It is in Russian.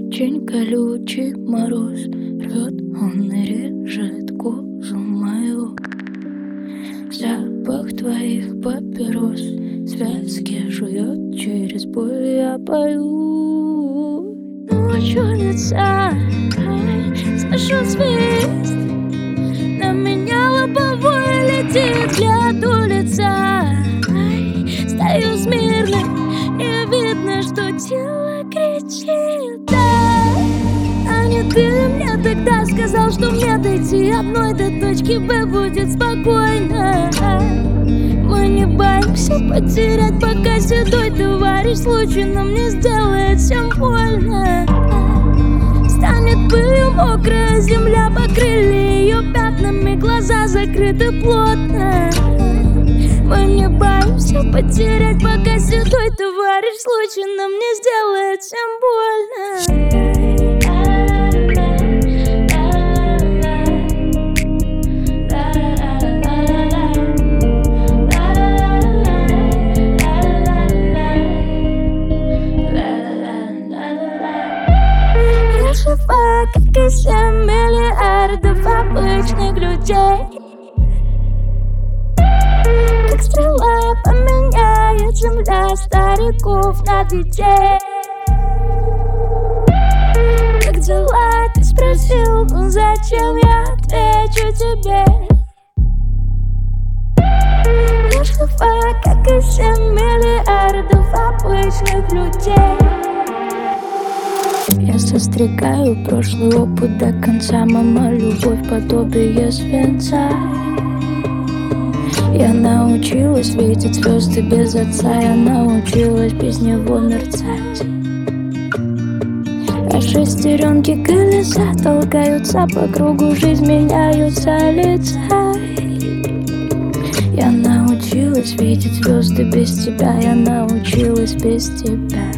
Очень колючий мороз рвет, он и режет кожу мою. Запах твоих папирос связки жует, через боль я пою. Ночью лица, слышу свист, на меня лобовой летит взгляд улица. Стою смирно, и видно, что тело кричит. А не ты мне тогда сказал, что мне дойти одной до точки Б будет спокойно. Мы не боимся потерять, пока седой товарищ случайно мне сделает всем больно. Станет пылью мокрая земля, покрыли ее пятнами, глаза закрыты плотно. Мы не боимся потерять, пока седой товарищ случайно мне сделает всем больно. Я жива, как и 7 миллиардов обычных людей. Как стрела поменяет земля стариков на детей. Как дела, ты спросил, ну зачем, я отвечу тебе. Я жива, как и 7 миллиардов обычных людей. Я состригаю прошлый опыт до конца, мама, любовь подобие свинца. Я научилась видеть звезды без отца, я научилась без него мерцать. А шестеренки колеса толкаются по кругу, жизнь меняются лица. Я научилась видеть звезды без тебя, я научилась без тебя.